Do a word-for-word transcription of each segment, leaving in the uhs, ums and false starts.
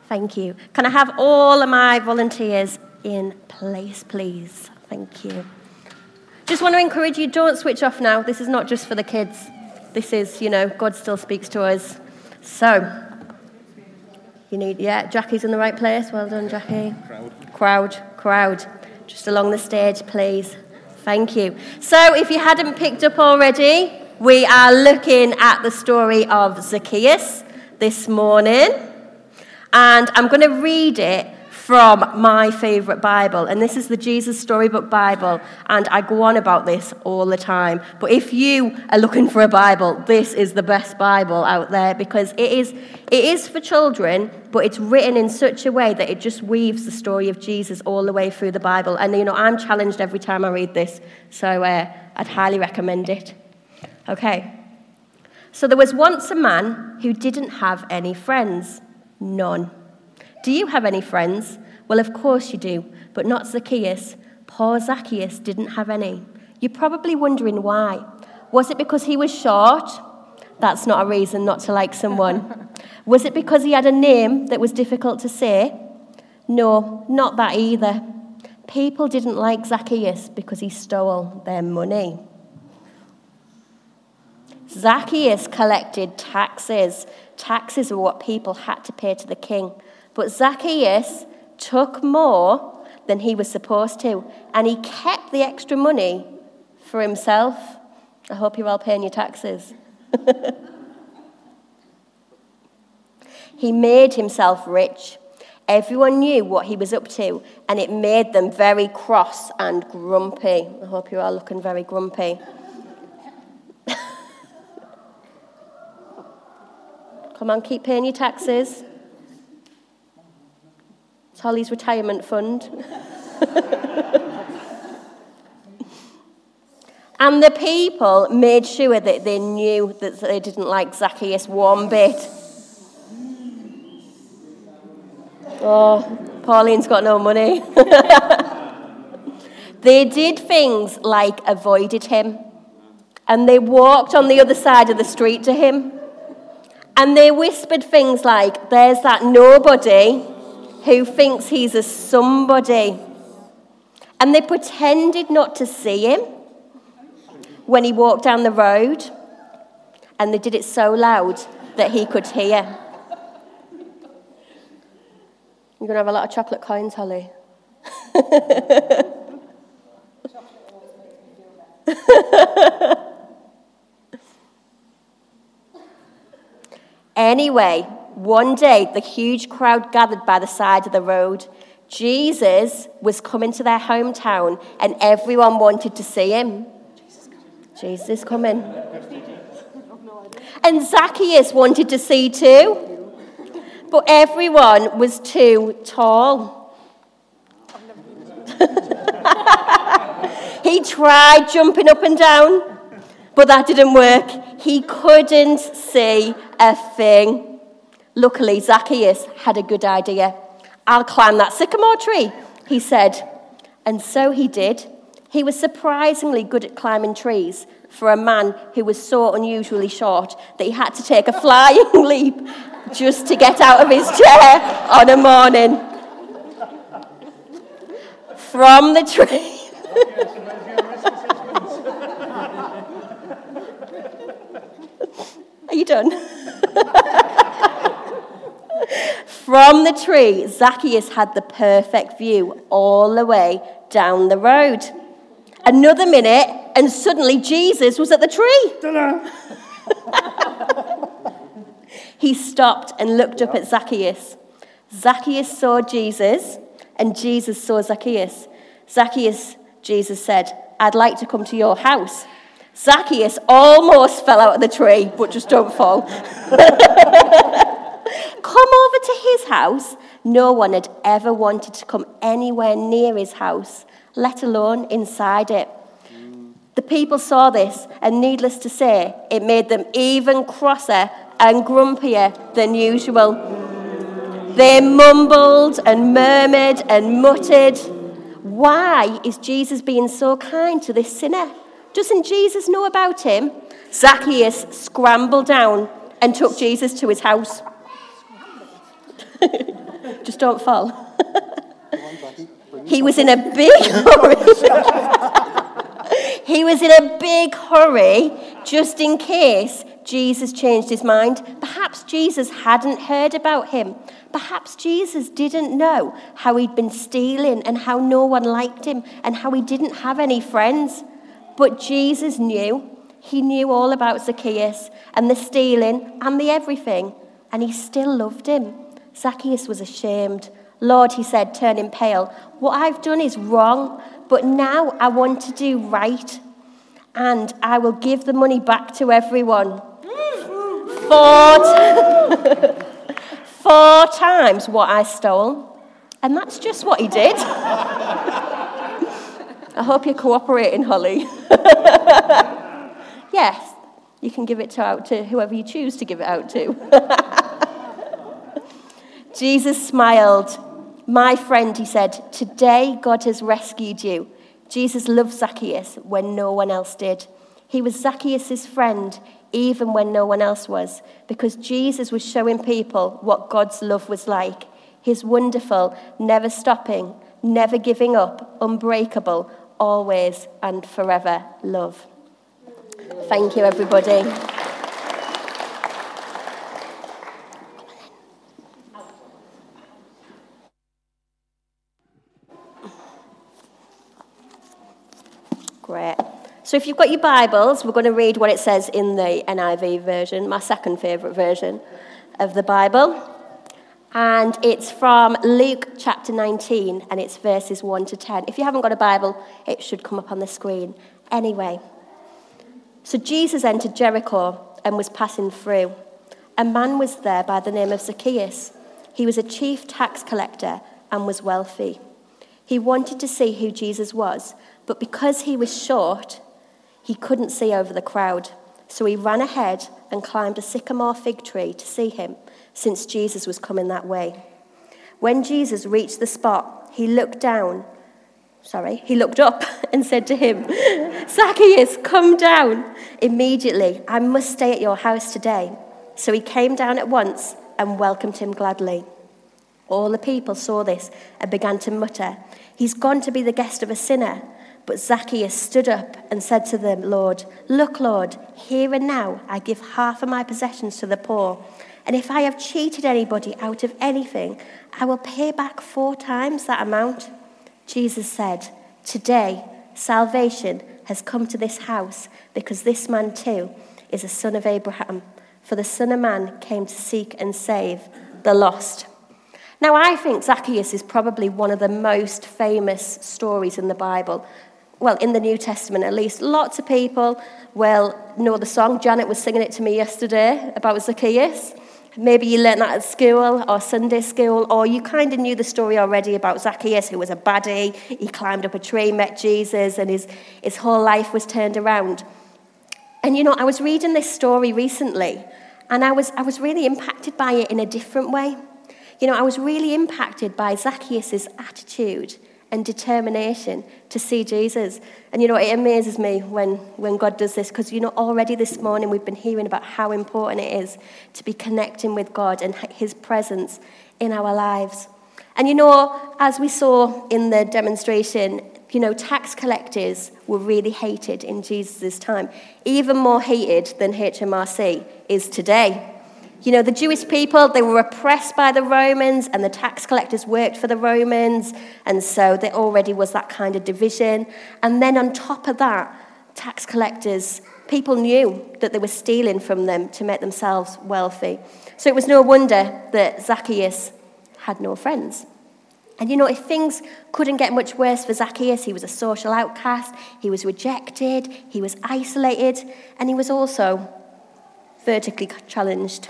Thank you. Can I have all of my volunteers in place, please? Thank you. Just want to encourage you, don't switch off now. This is not just for the kids. This is, you know, God still speaks to us. So, you need, yeah, Jackie's in the right place. Well done, Jackie. Crowd. Crowd, crowd. Just along the stage, please. Thank you. So, if you hadn't picked up already, we are looking at the story of Zacchaeus this morning. And I'm going to read it from my favourite Bible. And this is the Jesus Storybook Bible. And I go on about this all the time. But if you are looking for a Bible, this is the best Bible out there, because it is it is for children, but it's written in such a way that it just weaves the story of Jesus all the way through the Bible. And, you know, I'm challenged every time I read this. So uh, I'd highly recommend it. Okay. So there was once a man who didn't have any friends. None. Do you have any friends? Well, of course you do, but not Zacchaeus. Poor Zacchaeus didn't have any. You're probably wondering why. Was it because he was short? That's not a reason not to like someone. Was it because he had a name that was difficult to say? No, not that either. People didn't like Zacchaeus because he stole their money. Zacchaeus collected taxes. Taxes were what people had to pay to the king. But Zacchaeus took more than he was supposed to, and he kept the extra money for himself. I hope you're all paying your taxes. He made himself rich. Everyone knew what he was up to, and it made them very cross and grumpy. I hope you're all looking very grumpy. Come on, keep paying your taxes. It's Holly's retirement fund. And the people made sure that they knew that they didn't like Zacchaeus one bit. Oh, Pauline's got no money. They did things like avoided him. And they walked on the other side of the street to him. And they whispered things like, there's that nobody who thinks he's a somebody. And they pretended not to see him when he walked down the road. And they did it so loud that he could hear. You're going to have a lot of chocolate coins, Holly. Anyway, one day, the huge crowd gathered by the side of the road. Jesus was coming to their hometown, and everyone wanted to see him. Jesus is coming. And Zacchaeus wanted to see too, but everyone was too tall. He tried jumping up and down, but that didn't work. He couldn't see a thing. Luckily, Zacchaeus had a good idea. I'll climb that sycamore tree, he said. And so he did. He was surprisingly good at climbing trees for a man who was so unusually short that he had to take a flying leap just to get out of his chair on a morning. From the tree. Are you done? From the tree, Zacchaeus had the perfect view all the way down the road. Another minute, and suddenly Jesus was at the tree. He stopped and looked up at Zacchaeus. Zacchaeus saw Jesus, and Jesus saw Zacchaeus. Zacchaeus, Jesus said, I'd like to come to your house. Zacchaeus almost fell out of the tree, but just don't fall. Come over to his house. No one had ever wanted to come anywhere near his house, let alone inside it. The people saw this, and needless to say, it made them even crosser and grumpier than usual. They mumbled and murmured and muttered. Why is Jesus being so kind to this sinner? Doesn't Jesus know about him? Zacchaeus scrambled down and took Jesus to his house. Just don't fall. Come on, Becky. Bring He it was up. in a big hurry. He was in a big hurry just in case Jesus changed his mind. Perhaps Jesus hadn't heard about him. Perhaps Jesus didn't know how he'd been stealing and how no one liked him and how he didn't have any friends. But Jesus knew. He knew all about Zacchaeus and the stealing and the everything, and he still loved him. Zacchaeus was ashamed. Lord, he said, turning pale, what I've done is wrong, but now I want to do right, and I will give the money back to everyone. Four, t- four times what I stole. And that's just what he did. I hope you're cooperating, Holly. Yes, you can give it to, out to whoever you choose to give it out to. Jesus smiled. My friend, he said, today God has rescued you. Jesus loved Zacchaeus when no one else did. He was Zacchaeus' friend even when no one else was, because Jesus was showing people what God's love was like. His wonderful, never stopping, never giving up, unbreakable, always and forever love. Thank you, everybody. Great. So if you've got your Bibles, we're going to read what it says in the N I V version, my second favourite version of the Bible. And it's from Luke chapter nineteen, and it's verses one to ten. If you haven't got a Bible, it should come up on the screen. Anyway, so Jesus entered Jericho and was passing through. A man was there by the name of Zacchaeus. He was a chief tax collector and was wealthy. He wanted to see who Jesus was, but because he was short, he couldn't see over the crowd. So he ran ahead and climbed a sycamore fig tree to see him, since Jesus was coming that way. When Jesus reached the spot, he looked down, sorry, he looked up and said to him, Zacchaeus, come down immediately. I must stay at your house today. So he came down at once and welcomed him gladly. All the people saw this and began to mutter, he's gone to be the guest of a sinner. But Zacchaeus stood up and said to them, Lord, look, Lord, here and now I give half of my possessions to the poor. And if I have cheated anybody out of anything, I will pay back four times that amount. Jesus said, today salvation has come to this house, because this man too is a son of Abraham. For the Son of Man came to seek and save the lost. Now, I think Zacchaeus is probably one of the most famous stories in the Bible. Well, in the New Testament, at least. Lots of people will know the song. Janet was singing it to me yesterday about Zacchaeus. Maybe you learnt that at school or Sunday school, or you kind of knew the story already about Zacchaeus, who was a baddie. He climbed up a tree, met Jesus, and his, his whole life was turned around. And, you know, I was reading this story recently, and I was I was really impacted by it in a different way. You know, I was really impacted by Zacchaeus' attitude and determination to see Jesus. And, you know, it amazes me when, when God does this, because, you know, already this morning we've been hearing about how important it is to be connecting with God and his presence in our lives. And, you know, as we saw in the demonstration, you know, tax collectors were really hated in Jesus' time, even more hated than H M R C is today. You know, the Jewish people, they were oppressed by the Romans, and the tax collectors worked for the Romans, and so there already was that kind of division. And then on top of that, tax collectors, people knew that they were stealing from them to make themselves wealthy. So it was no wonder that Zacchaeus had no friends. And you know, if things couldn't get much worse for Zacchaeus, he was a social outcast, he was rejected, he was isolated, and he was also vertically challenged.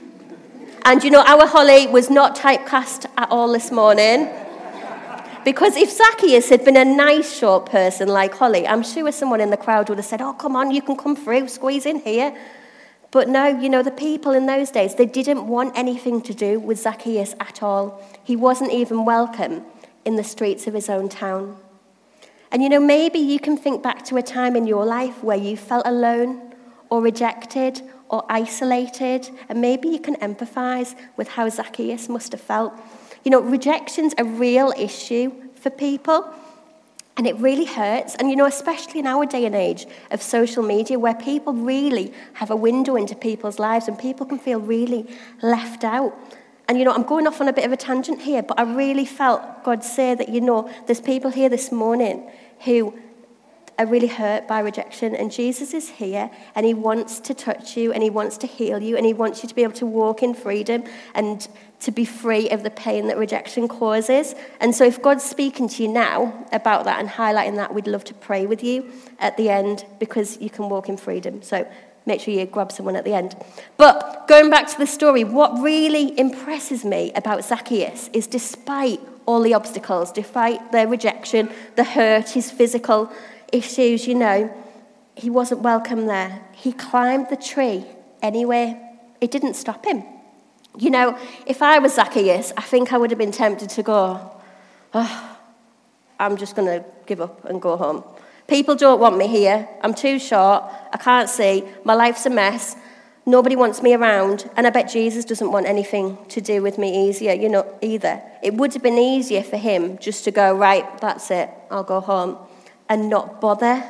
And you know, our Holly was not typecast at all this morning, because if Zacchaeus had been a nice short person like Holly, I'm sure someone in the crowd would have said, oh, come on, you can come through, squeeze in here. But no, you know, the people in those days, they didn't want anything to do with Zacchaeus at all. He wasn't even welcome in the streets of his own town. And you know, maybe you can think back to a time in your life where you felt alone or rejected or isolated, and maybe you can empathize with how Zacchaeus must have felt. You know, rejection's a real issue for people. And it really hurts. And, you know, especially in our day and age of social media where people really have a window into people's lives and people can feel really left out. And, you know, I'm going off on a bit of a tangent here, but I really felt God say that, you know, there's people here this morning who are really hurt by rejection. And Jesus is here and he wants to touch you and he wants to heal you and he wants you to be able to walk in freedom and to be free of the pain that rejection causes. And so if God's speaking to you now about that and highlighting that, we'd love to pray with you at the end because you can walk in freedom. So make sure you grab someone at the end. But going back to the story, what really impresses me about Zacchaeus is despite all the obstacles, despite the rejection, the hurt, his physical issues, you know, he wasn't welcome there. He climbed the tree anyway. It didn't stop him. You know, if I was Zacchaeus, I think I would have been tempted to go, oh, I'm just going to give up and go home. People don't want me here. I'm too short. I can't see. My life's a mess. Nobody wants me around. And I bet Jesus doesn't want anything to do with me easier, you know, either. It would have been easier for him just to go, right, that's it, I'll go home, and not bother.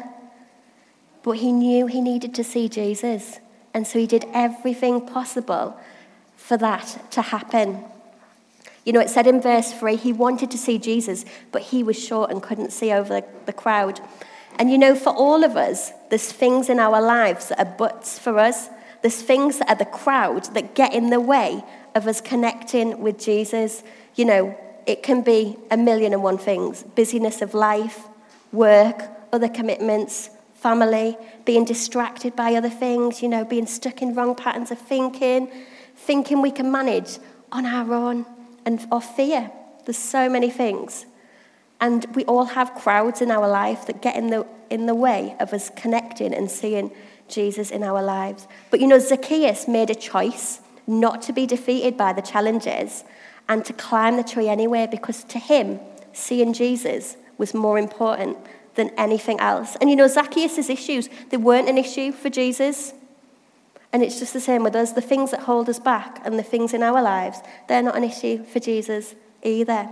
But he knew he needed to see Jesus. And so he did everything possible for that to happen. You know, it said in verse three, he wanted to see Jesus, but he was short and couldn't see over the crowd. And you know, for all of us, there's things in our lives that are buts for us. There's things that are the crowd that get in the way of us connecting with Jesus. You know, it can be a million and one things. Busyness of life, work, other commitments, family, being distracted by other things, you know, being stuck in wrong patterns of thinking, thinking we can manage on our own, and or fear. There's so many things. And we all have crowds in our life that get in the in the way of us connecting and seeing Jesus in our lives. But you know, Zacchaeus made a choice not to be defeated by the challenges and to climb the tree anyway, because to him, seeing Jesus was more important than anything else. And you know, Zacchaeus' issues, they weren't an issue for Jesus. And it's just the same with us. The things that hold us back and the things in our lives, they're not an issue for Jesus either.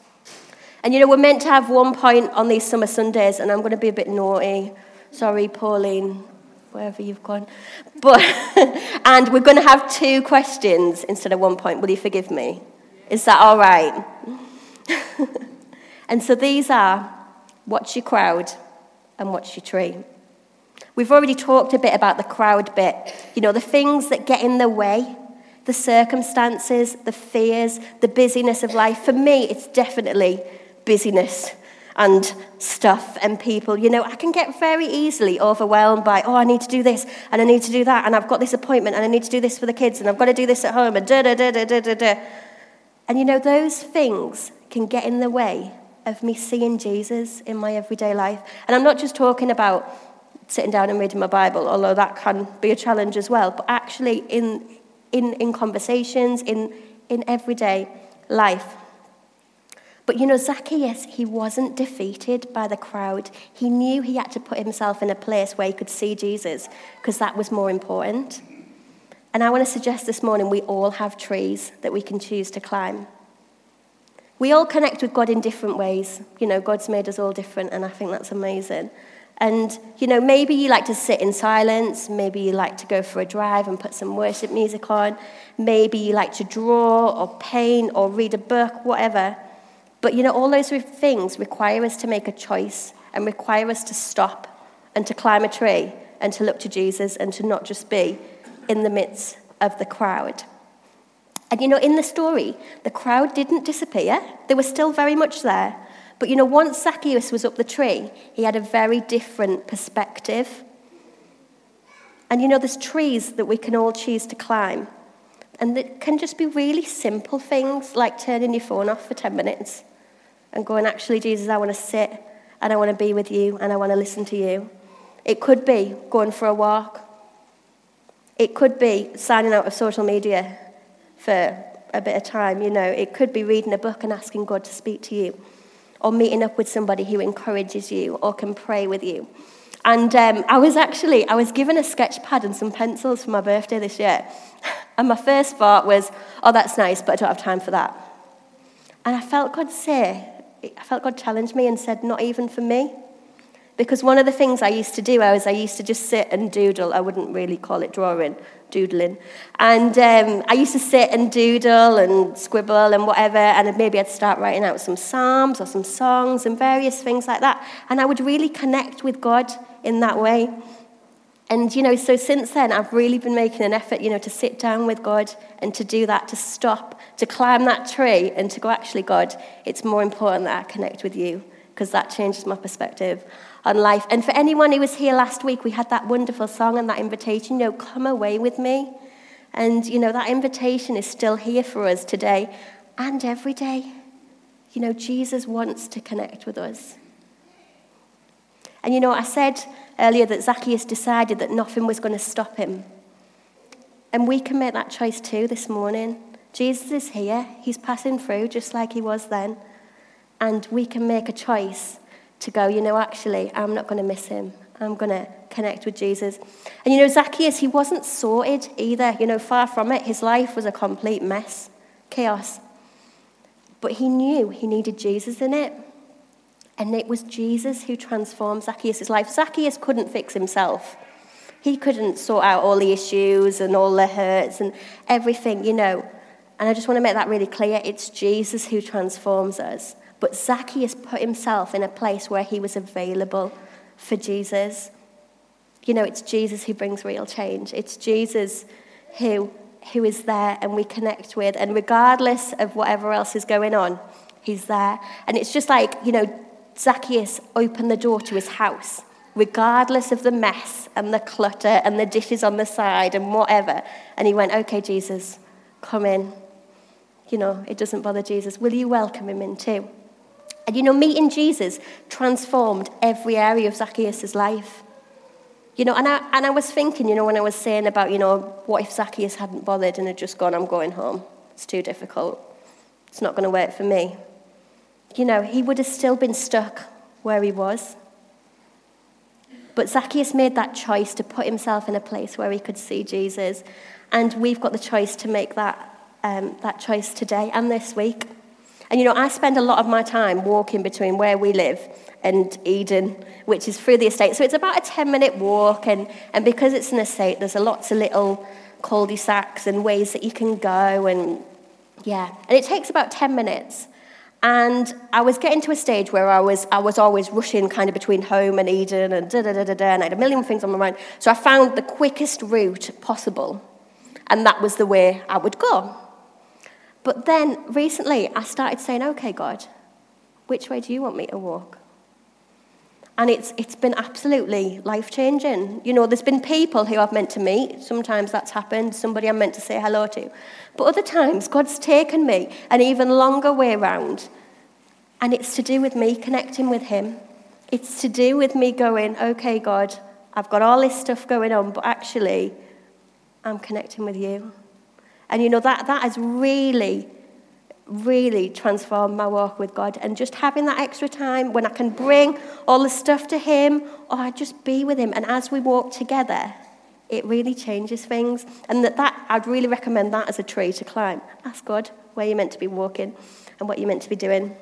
And you know, we're meant to have one point on these summer Sundays, and I'm going to be a bit naughty. Sorry, Pauline, wherever you've gone. But and we're going to have two questions instead of one point. Will you forgive me? Is that all right? And so these are, what's your crowd and what's your tree? We've already talked a bit about the crowd bit. You know, the things that get in the way, the circumstances, the fears, the busyness of life. For me, it's definitely busyness and stuff and people. You know, I can get very easily overwhelmed by, oh, I need to do this and I need to do that and I've got this appointment and I need to do this for the kids and I've got to do this at home and da da da da da da da. And you know, those things can get in the way of me seeing Jesus in my everyday life. And I'm not just talking about sitting down and reading my Bible, although that can be a challenge as well, but actually in in, in conversations, in, in everyday life. But you know, Zacchaeus, he wasn't defeated by the crowd. He knew he had to put himself in a place where he could see Jesus, because that was more important. And I want to suggest this morning we all have trees that we can choose to climb. We all connect with God in different ways. You know, God's made us all different, and I think that's amazing. And, you know, maybe you like to sit in silence. Maybe you like to go for a drive and put some worship music on. Maybe you like to draw or paint or read a book, whatever. But, you know, all those things require us to make a choice and require us to stop and to climb a tree and to look to Jesus and to not just be in the midst of the crowd. And, you know, in the story, the crowd didn't disappear. They were still very much there. But, you know, once Zacchaeus was up the tree, he had a very different perspective. And, you know, there's trees that we can all choose to climb. And it can just be really simple things, like turning your phone off for ten minutes and going, actually, Jesus, I want to sit and I want to be with you and I want to listen to you. It could be going for a walk. It could be signing out of social media for a bit of time, you know. It could be reading a book and asking God to speak to you, or meeting up with somebody who encourages you or can pray with you. And um, I was actually, I was given a sketch pad and some pencils for my birthday this year. And my first thought was, oh, that's nice, but I don't have time for that. And I felt God say, I felt God challenge me and said, not even for me. Because one of the things I used to do was I used to just sit and doodle. I wouldn't really call it drawing, doodling. And um, I used to sit and doodle and scribble and whatever, and maybe I'd start writing out some psalms or some songs and various things like that. And I would really connect with God in that way. And, you know, so since then, I've really been making an effort, you know, to sit down with God and to do that, to stop, to climb that tree and to go, actually, God, it's more important that I connect with you, because that changes my perspective on life. And for anyone who was here last week, we had that wonderful song and that invitation, you know, come away with me. And, you know, that invitation is still here for us today and every day. You know, Jesus wants to connect with us. And, you know, I said earlier that Zacchaeus decided that nothing was going to stop him. And we can make that choice too this morning. Jesus is here. He's passing through just like he was then. And we can make a choice to go, you know, actually, I'm not going to miss him. I'm going to connect with Jesus. And, you know, Zacchaeus, he wasn't sorted either. You know, far from it. His life was a complete mess, chaos. But he knew he needed Jesus in it. And it was Jesus who transformed Zacchaeus' life. Zacchaeus couldn't fix himself. He couldn't sort out all the issues and all the hurts and everything, you know. And I just want to make that really clear. It's Jesus who transforms us. But Zacchaeus put himself in a place where he was available for Jesus. You know, it's Jesus who brings real change. It's Jesus who, who is there and we connect with. And regardless of whatever else is going on, he's there. And it's just like, you know, Zacchaeus opened the door to his house, regardless of the mess and the clutter and the dishes on the side and whatever. And he went, okay, Jesus, come in. You know, it doesn't bother Jesus. Will you welcome him in too? And, you know, meeting Jesus transformed every area of Zacchaeus' life. You know, and I, and I was thinking, you know, when I was saying about, you know, what if Zacchaeus hadn't bothered and had just gone, I'm going home. It's too difficult. It's not going to work for me. You know, he would have still been stuck where he was. But Zacchaeus made that choice to put himself in a place where he could see Jesus. And we've got the choice to make that, um, that choice today and this week. And, you know, I spend a lot of my time walking between where we live and Eden, which is through the estate. So it's about a ten-minute walk. And, and because it's an estate, there's a lots of little cul-de-sacs and ways that you can go. And, yeah, and it takes about ten minutes. And I was getting to a stage where I was I was always rushing kind of between home and Eden and da-da-da-da-da, and I had a million things on my mind. So I found the quickest route possible, and that was the way I would go. But then recently I started saying, okay, God, which way do you want me to walk? And it's it's been absolutely life-changing. You know, there's been people who I've meant to meet. Sometimes that's happened, somebody I'm meant to say hello to. But other times, God's taken me an even longer way round. And it's to do with me connecting with him. It's to do with me going, okay, God, I've got all this stuff going on, but actually, I'm connecting with you. And, you know, that that has really, really transformed my walk with God. And just having that extra time when I can bring all the stuff to him, or I just be with him. And as we walk together, it really changes things. And that, that I'd really recommend that as a tree to climb. Ask God where you're meant to be walking and what you're meant to be doing.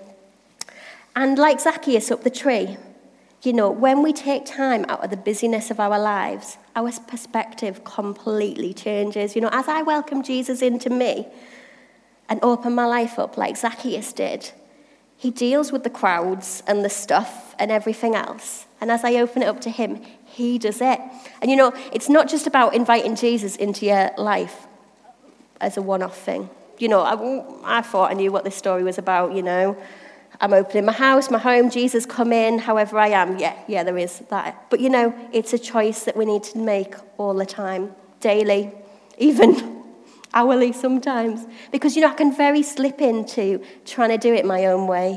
And like Zacchaeus up the tree, you know, when we take time out of the busyness of our lives, our perspective completely changes. You know, as I welcome Jesus into me and open my life up like Zacchaeus did, he deals with the crowds and the stuff and everything else. And as I open it up to him, he does it. And, you know, it's not just about inviting Jesus into your life as a one-off thing. You know, I, I thought I knew what this story was about, you know. I'm opening my house, my home, Jesus, come in, however I am. Yeah, yeah, there is that. But, you know, it's a choice that we need to make all the time, daily, even hourly sometimes. Because, you know, I can very slip into trying to do it my own way.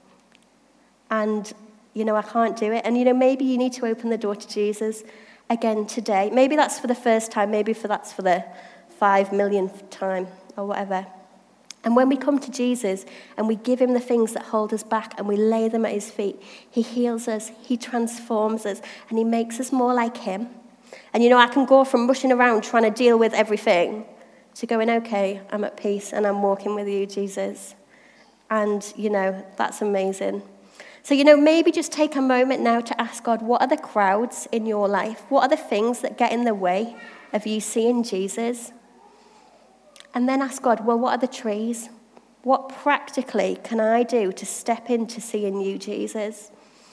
And, you know, I can't do it. And, you know, maybe you need to open the door to Jesus again today. Maybe that's for the first time. Maybe for that's for the five millionth time or whatever. And when we come to Jesus and we give him the things that hold us back and we lay them at his feet, he heals us, he transforms us, and he makes us more like him. And, you know, I can go from rushing around trying to deal with everything to going, okay, I'm at peace and I'm walking with you, Jesus. And, you know, that's amazing. So, you know, maybe just take a moment now to ask God, what are the crowds in your life? What are the things that get in the way of you seeing Jesus? And then ask God, well, what are the trees? What practically can I do to step into seeing you, Jesus?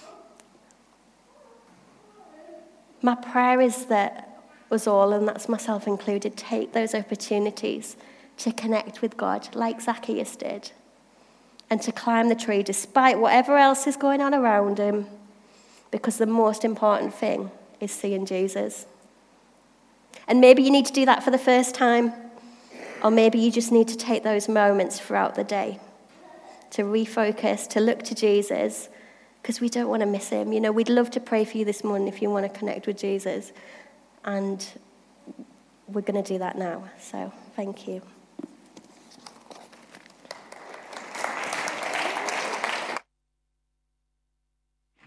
My prayer is that us all, and that's myself included, take those opportunities to connect with God like Zacchaeus did, and to climb the tree despite whatever else is going on around him, because the most important thing is seeing Jesus. And maybe you need to do that for the first time, or maybe you just need to take those moments throughout the day to refocus, to look to Jesus, because we don't want to miss him. You know, we'd love to pray for you this morning if you want to connect with Jesus, and we're going to do that now. So thank you.